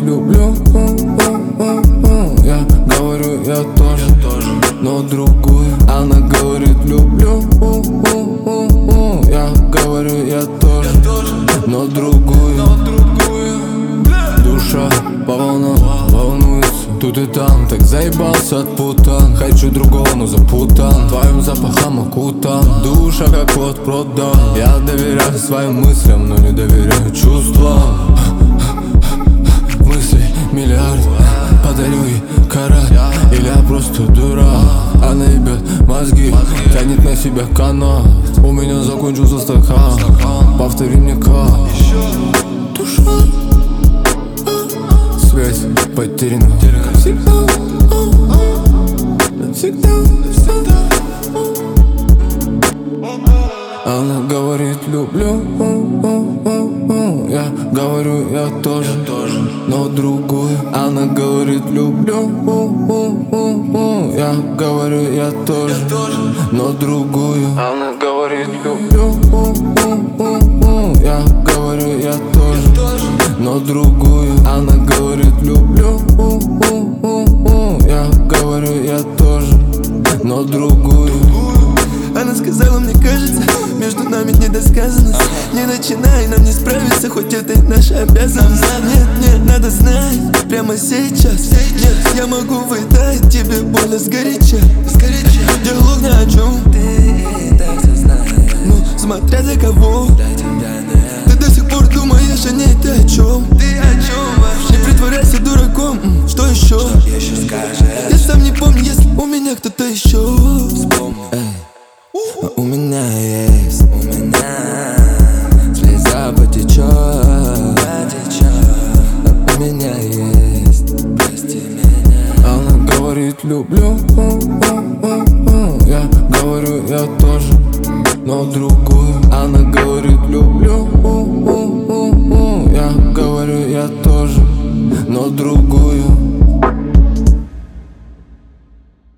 люблю, я говорю, я тоже, но другую. Она говорит, люблю, я говорю, я тоже, но другую. Душа по волнам волнуется тут и там, так заебался от путан. Хочу другого, но запутан твоим запахом окутан. Душа как вот продан. Я доверяю своим мыслям, но не доверяю чувствам. Мыслей миллиард, подарю ей карат. Или я просто дурак. Она ебет мозги, тянет на себя канат. У меня закончился стакан, повтори мне как. Душа, связь потеряна навсегда, навсегда. Она говорит, люблю, я говорю, я тоже, но другую. Она говорит, люблю, я говорю, я тоже, но другую. Она говорит, люблю, я говорю, я тоже, но другую. Она говорит, люблю, я говорю, я тоже, но другую. Она сказала, мне кажется, между нами недосказанность. Не начинай, нам не справиться, хоть это и наша обязанность. Нет, нет, надо знать, прямо сейчас. Нет, я могу выдать тебе больно сгоряча. Диалог ни о чем, Ты так все знаешь, ну, смотря для кого. Ты до сих пор думаешь о ней, ты о чем? Не притворяйся дураком, что еще? еще скажешь. Я сам не помню, если у меня кто-то еще. У меня есть, слеза потечет. У меня есть, прости меня. Она говорит, люблю, я говорю, я тоже, но другую. Она говорит, люблю, я говорю, я тоже, но другую.